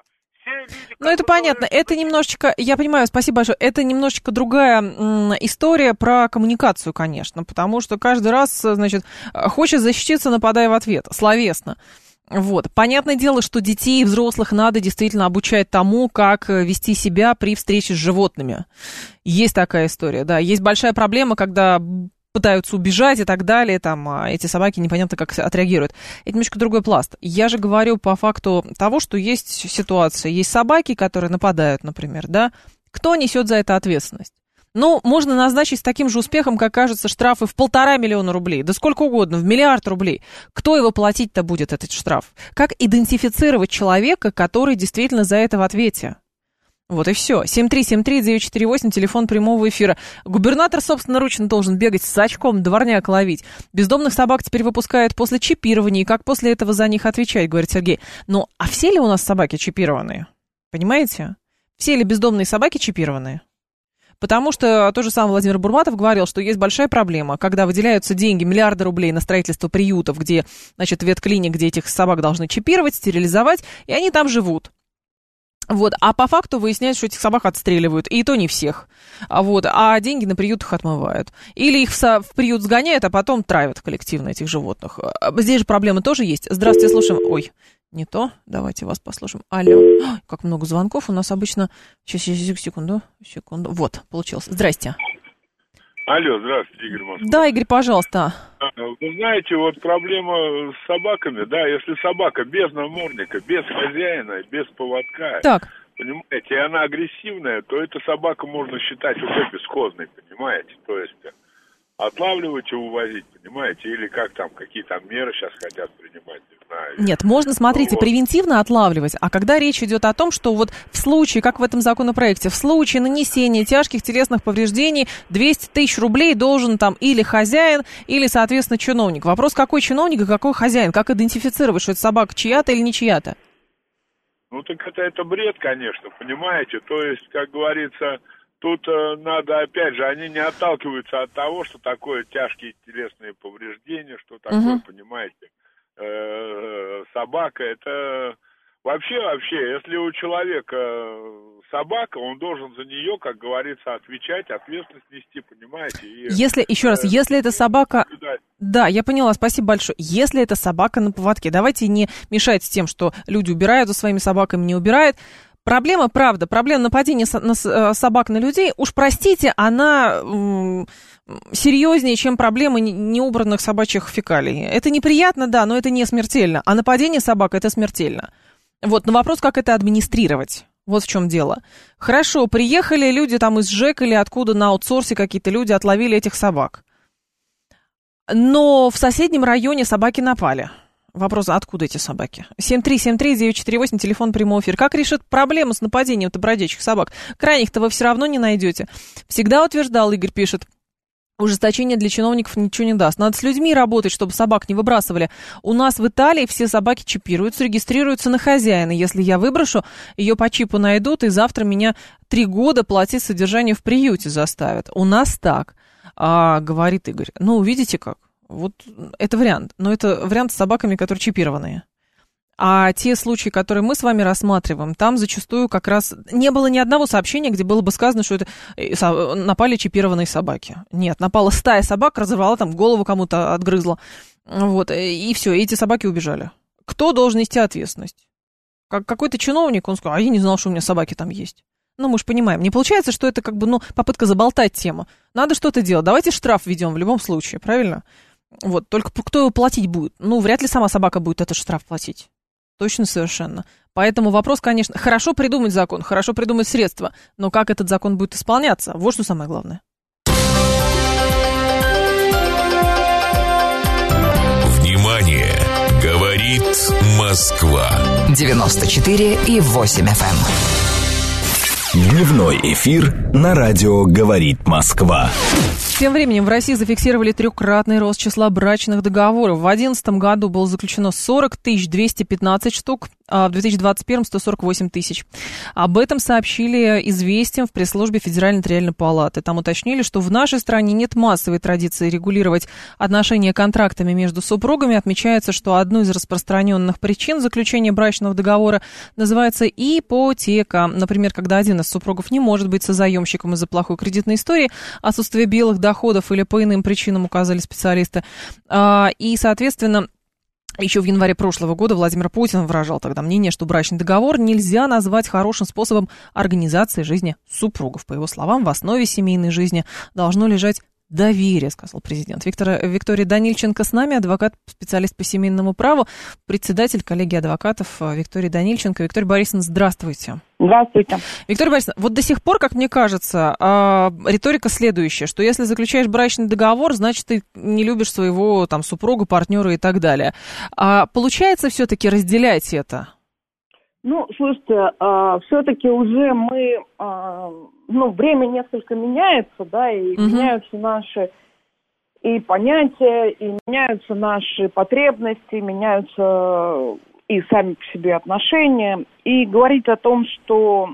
Это понятно, это немножечко, я понимаю, спасибо большое, это немножечко другая история про коммуникацию, конечно, потому что каждый раз, значит, хочет защититься, нападая в ответ, словесно. Вот. Понятное дело, что детей и взрослых надо действительно обучать тому, как вести себя при встрече с животными. Есть такая история, да. Есть большая проблема, когда пытаются убежать и так далее, там, эти собаки непонятно как отреагируют. Это немножко другой пласт. Я же говорю по факту того, что есть ситуация, есть собаки, которые нападают, например, да. Кто несет за это ответственность? Можно назначить с таким же успехом, как кажется, штрафы в 1,5 миллиона рублей, да сколько угодно, в 1 миллиард рублей. Кто его платить-то будет, этот штраф? Как идентифицировать человека, который действительно за это в ответе? Вот и все. 7373948, телефон прямого эфира. Губернатор собственноручно должен бегать с очком, дворняк ловить. Бездомных собак теперь выпускают после чипирования. И как после этого за них отвечать, говорит Сергей. А все ли у нас собаки чипированные? Понимаете? Все ли бездомные собаки чипированные? Потому что тот же самый Владимир Бурматов говорил, что есть большая проблема, когда выделяются деньги, миллиарды рублей на строительство приютов, где, значит, ветклиник, где этих собак должны чипировать, стерилизовать, и они там живут. Вот, а по факту выясняется, что этих собак отстреливают, и то не всех, а деньги на приютах отмывают. Или их в приют сгоняют, а потом травят коллективно этих животных. Здесь же проблемы тоже есть. Здравствуйте, слушаем. Ой, не то, давайте вас послушаем. Алло, как много звонков у нас обычно. Сейчас, секунду. Вот, получилось. Здрасте. Алло, здравствуйте, Игорь Москва. Да, Игорь, пожалуйста. Вы знаете, вот проблема с собаками, да, если собака без намордника, без хозяина, без поводка, так. Понимаете, и она агрессивная, то эту собаку можно считать уже бесхозной, понимаете, то есть отлавливать и увозить, понимаете, или как там, какие там меры сейчас хотят принимать, не знаю. Нет, можно, смотрите, превентивно отлавливать, а когда речь идет о том, что вот в случае, как в этом законопроекте, в случае нанесения тяжких телесных повреждений 200 тысяч рублей должен там или хозяин, или, соответственно, чиновник. Вопрос, какой чиновник и какой хозяин, как идентифицировать, что это собака чья-то или не чья-то? Ну, так это бред, конечно, понимаете, то есть, как говорится... Тут надо, опять же, они не отталкиваются от того, что такое тяжкие телесные повреждения, что такое, понимаете, собака. Это вообще, если у человека собака, он должен за нее, как говорится, отвечать, ответственность нести, понимаете. И, если это собака... Да, я поняла, спасибо большое. Если это собака на поводке, давайте не мешать с тем, что люди убирают за своими собаками, не убирают. Проблема нападения собак на людей, уж простите, она серьезнее, чем проблема неубранных собачьих фекалий. Это неприятно, да, но это не смертельно. А нападение собак – это смертельно. Вот, но вопрос, как это администрировать. Вот в чем дело. Хорошо, приехали люди там из ЖЭК или откуда на аутсорсе какие-то люди отловили этих собак. Но в соседнем районе собаки напали. Вопрос, откуда эти собаки? 7373948, телефон прямого эфира. Как решит проблему с нападением-то бродячих собак? Крайних-то вы все равно не найдете. Всегда утверждал, Игорь пишет, ужесточение для чиновников ничего не даст. Надо с людьми работать, чтобы собак не выбрасывали. У нас в Италии все собаки чипируются, регистрируются на хозяина. Если я выброшу, ее по чипу найдут, и завтра меня 3 года платить содержание в приюте заставят. У нас так, говорит Игорь. Ну, видите как? Вот это вариант. Но это вариант с собаками, которые чипированные. А те случаи, которые мы с вами рассматриваем, там зачастую как раз не было ни одного сообщения, где было бы сказано, что это напали чипированные собаки. Нет, напала стая собак, разорвала там голову кому-то, отгрызла. Вот, и все, эти собаки убежали. Кто должен нести ответственность? Какой-то чиновник, он сказал, я не знал, что у меня собаки там есть. Ну, мы же понимаем. Не получается, что это как бы, попытка заболтать тему. Надо что-то делать. Давайте штраф введем в любом случае, правильно? Вот, только кто его платить будет? Вряд ли сама собака будет этот штраф платить. Точно совершенно. Поэтому вопрос, конечно, хорошо придумать закон, хорошо придумать средства, но как этот закон будет исполняться? Вот что самое главное. Внимание! Говорит Москва. 94,8 FM. Дневной эфир на радио «Говорит Москва». Тем временем в России зафиксировали 3-кратный рост числа брачных договоров. В 2011 году было заключено 40 215 штук, а в 2021 148 тысяч. Об этом сообщили «Известиям» в пресс-службе Федеральной нотариальной палаты. Там уточнили, что в нашей стране нет массовой традиции регулировать отношения контрактами между супругами. Отмечается, что одной из распространенных причин заключения брачного договора называется ипотека. Например, когда один из супругов не может быть созаемщиком из-за плохой кредитной истории, отсутствие белых доходов или по иным причинам, указали специалисты. И, соответственно, еще в январе прошлого года Владимир Путин выражал тогда мнение, что брачный договор нельзя назвать хорошим способом организации жизни супругов. По его словам, в основе семейной жизни должно лежать доверие, сказал президент. Виктория Данильченко с нами, адвокат, специалист по семейному праву, председатель коллегии адвокатов Виктория Данильченко. Виктория Борисовна, здравствуйте. Здравствуйте. Виктория Борисовна, вот до сих пор, как мне кажется, риторика следующая, что если заключаешь брачный договор, значит, ты не любишь своего там супруга, партнера и так далее. Получается все-таки разделять это? Слушайте, все-таки уже мы, время несколько меняется, да, и меняются наши и понятия, и меняются наши потребности, меняются и сами по себе отношения. И говорить о том, что,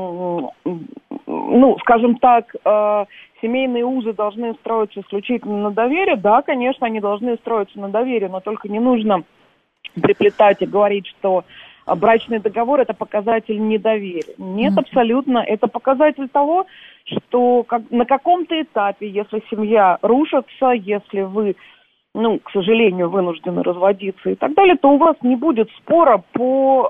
скажем так, семейные узы должны строиться исключительно на доверии, да, конечно, они должны строиться на доверии, но только не нужно приплетать и говорить, что брачный договор – это показатель недоверия. Нет, абсолютно. Это показатель того, что на каком-то этапе, если семья рушится, если вы, к сожалению, вынуждены разводиться и так далее, то у вас не будет спора по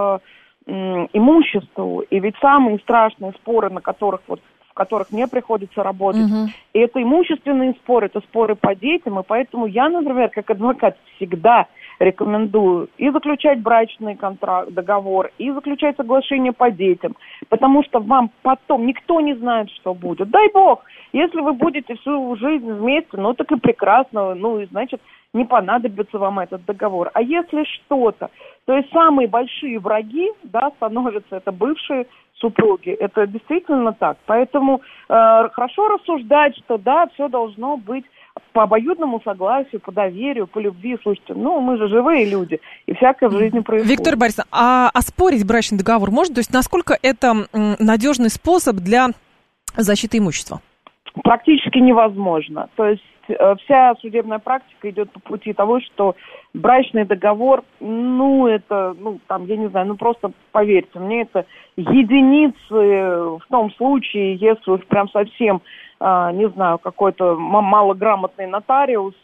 имуществу. И ведь самые страшные споры, в которых мне приходится работать, и это имущественные споры, это споры по детям, и поэтому я, например, как адвокат всегда рекомендую и заключать брачный договор, и заключать соглашение по детям, потому что вам потом никто не знает, что будет. Дай бог, если вы будете всю жизнь вместе, так и прекрасно, и значит, не понадобится вам этот договор. А если что-то, то есть самые большие враги, становятся это бывшие супруги. Это действительно так. Поэтому хорошо рассуждать, что все должно быть по обоюдному согласию, по доверию, по любви. Слушайте, мы же живые люди, и всякое в жизни происходит. Виктория Борисовна, а оспорить брачный договор можно? То есть насколько это надежный способ для защиты имущества? Практически невозможно. То есть вся судебная практика идет по пути того, что брачный договор, это, я не знаю, просто поверьте мне, это единицы в том случае, если уж прям совсем, не знаю, какой-то малограмотный нотариус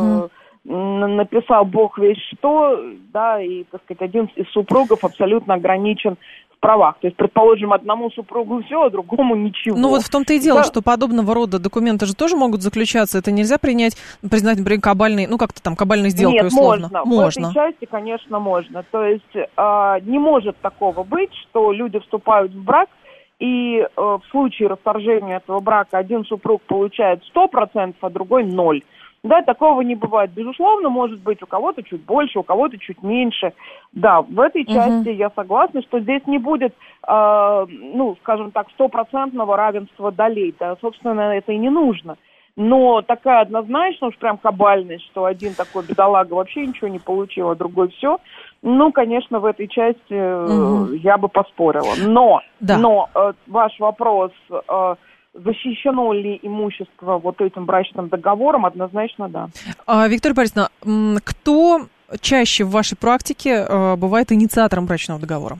написал бог весь что, и, так сказать, один из супругов абсолютно ограничен в правах. То есть, предположим, одному супругу все, а другому ничего. Вот в том-то и дело, что подобного рода документы же тоже могут заключаться. Это нельзя признать, например, кабальной, кабальной сделкой. Нет, условно. Можно. В этой части, конечно, можно. То есть, не может такого быть, что люди вступают в брак, и в случае расторжения этого брака один супруг получает 100%, а другой 0%. Такого не бывает. Безусловно, может быть, у кого-то чуть больше, у кого-то чуть меньше. Да, в этой части я согласна, что здесь не будет, скажем так, 100% равенства долей. Да, собственно, это и не нужно. Но такая однозначно уж прям кабальность, что один такой бедолага вообще ничего не получил, а другой все. Конечно, в этой части я бы поспорила. Но ваш вопрос... защищено ли имущество вот этим брачным договором? Однозначно, да. Виктория Борисовна, кто чаще в вашей практике бывает инициатором брачного договора?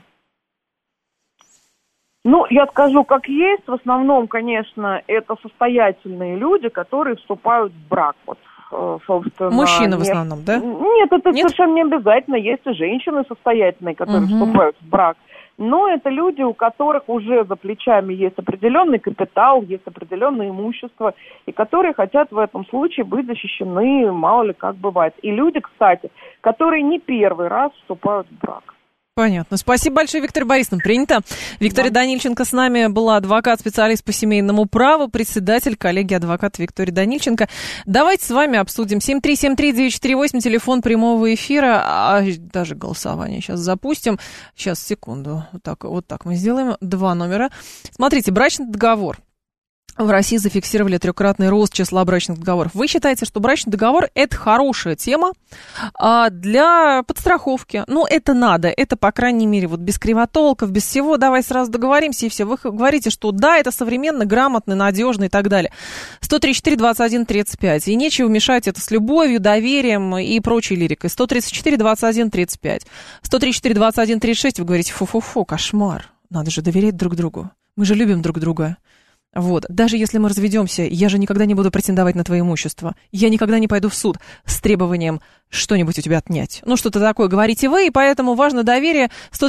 Я скажу, как есть. В основном, конечно, это состоятельные люди, которые вступают в брак. Собственно, мужчины в основном, да? Нет, это совершенно не обязательно. Есть и женщины состоятельные, которые вступают в брак. Но это люди, у которых уже за плечами есть определенный капитал, есть определенное имущество, и которые хотят в этом случае быть защищены, мало ли как бывает. И люди, кстати, которые не первый раз вступают в брак. Понятно. Спасибо большое, Виктория Борисовна. Принято. Виктория Данильченко с нами была, адвокат, специалист по семейному праву, председатель коллегии адвоката Виктория Данильченко. Давайте с вами обсудим. 7373948, телефон прямого эфира, даже голосование сейчас запустим. Сейчас, секунду. Вот так мы сделаем. 2 номера. Смотрите, брачный договор. В России зафиксировали 3-кратный рост числа брачных договоров. Вы считаете, что брачный договор – это хорошая тема для подстраховки? Это надо. Это, по крайней мере, без кривотолков, без всего. Давай сразу договоримся и все. Вы говорите, что да, это современно, грамотно, надежно и так далее. 134-21-35. И нечего мешать это с любовью, доверием и прочей лирикой. 134-21-35. 134-21-36. Вы говорите, фу-фу-фу, кошмар. Надо же доверять друг другу. Мы же любим друг друга. Даже если мы разведемся, я же никогда не буду претендовать на твое имущество. Я никогда не пойду в суд с требованием что-нибудь у тебя отнять. Что-то такое говорите вы, и поэтому важно доверие.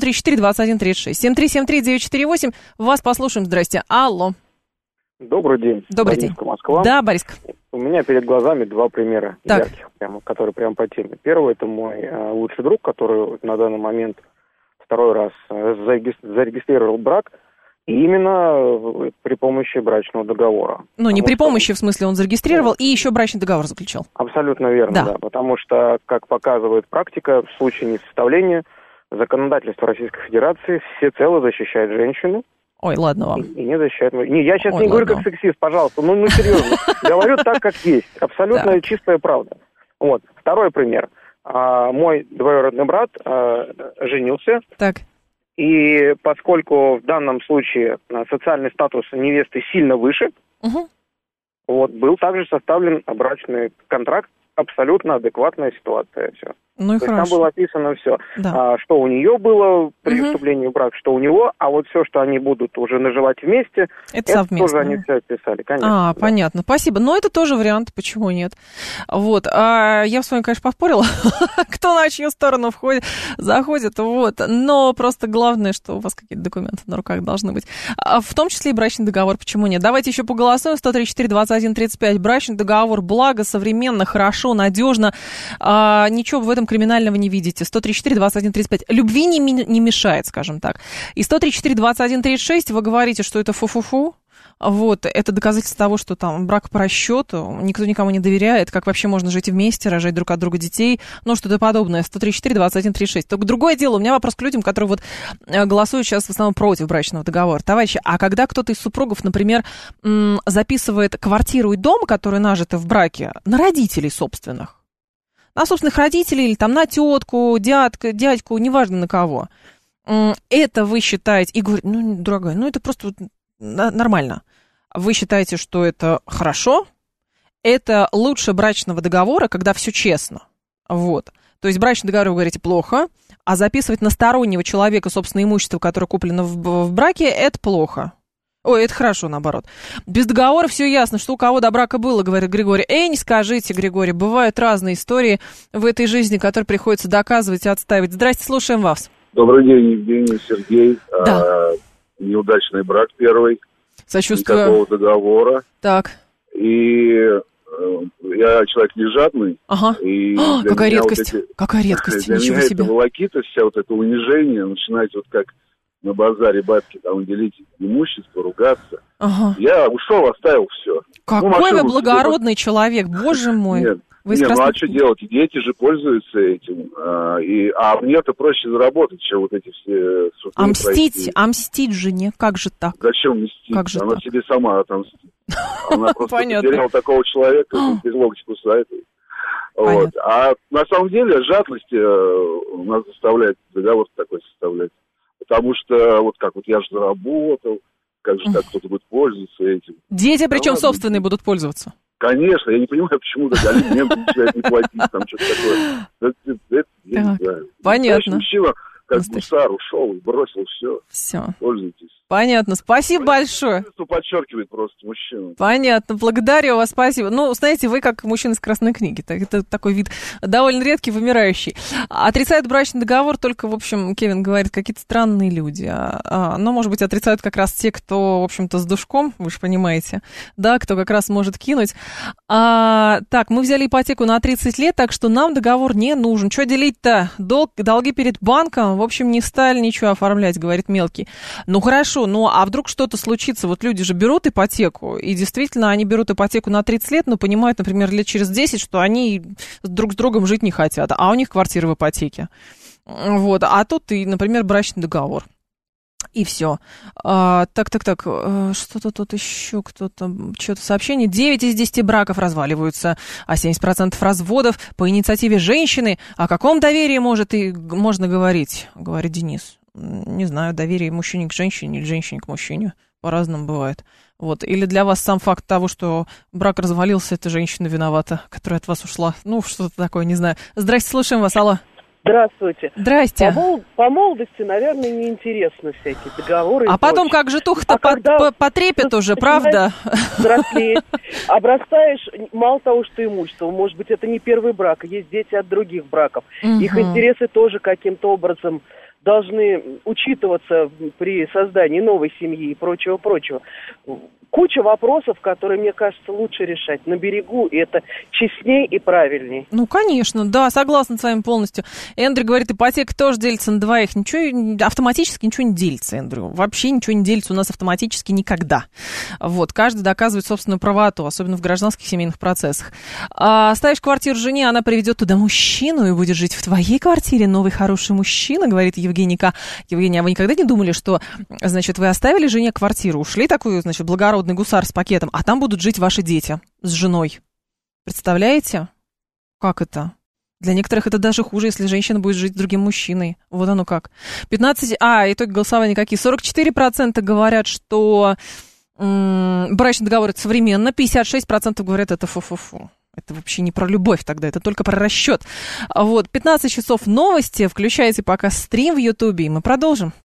134-21-36. 7373948. Вас послушаем. Здрасте. Алло. Добрый день. Добрый день. Москва. Да, Бориска. У меня перед глазами 2 примера ярких, которые прямо по теме. Первый – это мой лучший друг, который на данный момент 2-й раз зарегистрировал брак. И именно при помощи брачного договора. Не при помощи, в смысле, он зарегистрировал и еще брачный договор заключал. Абсолютно верно, да. Потому что, как показывает практика, в случае несоставления законодательство Российской Федерации всецело защищает женщину. Ой, ладно вам. И не защищает... Я сейчас не говорю как сексист, пожалуйста. Серьезно. Говорю так, как есть. Абсолютно чистая правда. Второй пример. Мой двоюродный брат женился. Так. И поскольку в данном случае социальный статус невесты сильно выше, был также составлен брачный контракт, абсолютно адекватная ситуация. Все. Ну и то хорошо. есть там было описано все, да. Что у нее было при вступлении в брак, что у него, а вот все, что они будут уже наживать вместе, это совместно. Тоже они все описали, конечно. Да. Понятно, спасибо. Но это тоже вариант, почему нет. Вот, я с вами, конечно, поспорила, кто на чью сторону заходит, вот, но просто главное, что у вас какие-то документы на руках должны быть, в том числе и брачный договор, почему нет. Давайте еще поголосуем, 134-21-35, брачный договор, благо, современно, хорошо, надежно, ничего в этом криминального не видите. 134-21-35. Любви не мешает, скажем так. И 134-21-36 вы говорите, что это фу-фу-фу. Вот, это доказательство того, что там брак по расчету, никто никому не доверяет, как вообще можно жить вместе, рожать друг от друга детей, ну, что-то подобное. 134-21-36. Только другое дело, у меня вопрос к людям, которые вот голосуют сейчас в основном против брачного договора. Товарищи, а когда кто-то из супругов, например, записывает квартиру и дом, которые нажиты в браке, на родителей собственных, на собственных родителей или там на тетку, дядьку, неважно на кого. Это вы считаете, и говорите, ну, дорогая, ну, это просто вот нормально. Вы считаете, что это хорошо? Это лучше брачного договора, когда все честно. Вот. То есть брачный договор, вы говорите, плохо, а записывать на стороннего человека собственное имущество, которое куплено в браке, это плохо. Ой, это хорошо, наоборот. Без договора все ясно, что у кого до брака было, говорит Григорий. Не скажите, Григорий, бывают разные истории в этой жизни, которые приходится доказывать и отстаивать. Здрасте, слушаем вас. Добрый день, Евгений, Сергей. Да. Неудачный брак первый. Сочувствую. Никакого договора. Так. И я человек не жадный. Ага. И какая редкость. Какая редкость. Для Ничего меня себе. это волокита, вся вот это унижение, начинать вот как на базаре бабки там делить имущество, ругаться. Ага. Я ушел, оставил все. Какой вы благородный человек, боже мой. Нет, вы ну а что делать? Дети же пользуются этим. А мне-то проще заработать, чем вот эти все... А мстить жене? Как же так? Зачем мстить? Как же Она так? себе сама отомстит. Она просто потеряла такого человека, без локти кусает. Вот. А на самом деле жадность нас заставляет договор такой составлять. Потому что вот как вот я же заработал, как же так кто-то будет пользоваться этим. Дети, причем собственные, будут пользоваться. Конечно, я не понимаю, почему так алименты начинают не платить, там что-то такое. Это я не знаю. Понятно. Мужчина, как гусар, ушел и бросил все. Все. Пользуйтесь. Понятно, спасибо большое. Подчеркивает просто мужчину. Понятно, благодарю вас, спасибо. Ну, знаете, вы как мужчина из Красной книги, это такой вид довольно редкий, вымирающий. Отрицают брачный договор только, в общем, Кевин говорит, какие-то странные люди. Но, может быть, отрицают как раз те, кто, в общем-то, с душком, вы же понимаете, да, кто как раз может кинуть. Так, мы взяли ипотеку на 30 лет, так что нам договор не нужен. Что делить-то? Долги перед банком, в общем, не стали ничего оформлять, говорит Мелкий. Ну, хорошо. Ну, а вдруг что-то случится? Вот люди же берут ипотеку, и действительно они берут ипотеку на 30 лет, но понимают, например, лет через 10, что они друг с другом жить не хотят, а у них квартира в ипотеке. Вот, а тут и, например, брачный договор. И все. Так, что-то тут еще кто-то, что-то сообщение. 9 из 10 браков разваливаются, а 70% разводов по инициативе женщины. О каком доверии можно говорить, говорит Денис. Не знаю, доверие мужчине к женщине или женщине к мужчине. По-разному бывает. Вот. Или для вас сам факт того, что брак развалился, это женщина виновата, которая от вас ушла. Ну, что-то такое, не знаю. Здрасте, слушаем вас, алло. Здравствуйте. Здрасте. По молодости, наверное, неинтересны всякие договоры. А потом как же тух-то потрепет уже, правда? Взрослеть, обрастаешь, мало того, что имущество, может быть, это не первый брак, есть дети от других браков. Их интересы тоже каким-то образом должны учитываться при создании новой семьи и прочего-прочего. Куча вопросов, которые, мне кажется, лучше решать на берегу, и это честней и правильней. Ну, конечно, да, согласна с вами полностью. Эндрю говорит, ипотека тоже делится на двоих. Ничего, автоматически ничего не делится, Эндрю. Вообще ничего не делится у нас автоматически никогда. Вот, каждый доказывает собственную правоту, особенно в гражданских семейных процессах. Ставишь квартиру жене, она приведет туда мужчину и будет жить в твоей квартире. Новый хороший мужчина, говорит Евгений К. Евгений, а вы никогда не думали, что, значит, вы оставили жене квартиру, ушли такую, значит, благородную гусар с пакетом, а там будут жить ваши дети с женой. Представляете? Как это? Для некоторых это даже хуже, если женщина будет жить с другим мужчиной. Вот оно как. Итоги голосования какие? 44% говорят, что брачный договор это современно, 56% говорят, это фу-фу-фу. Это вообще не про любовь тогда, это только про расчет. Вот, 15 часов новости, включайте пока стрим в Ютубе, и мы продолжим.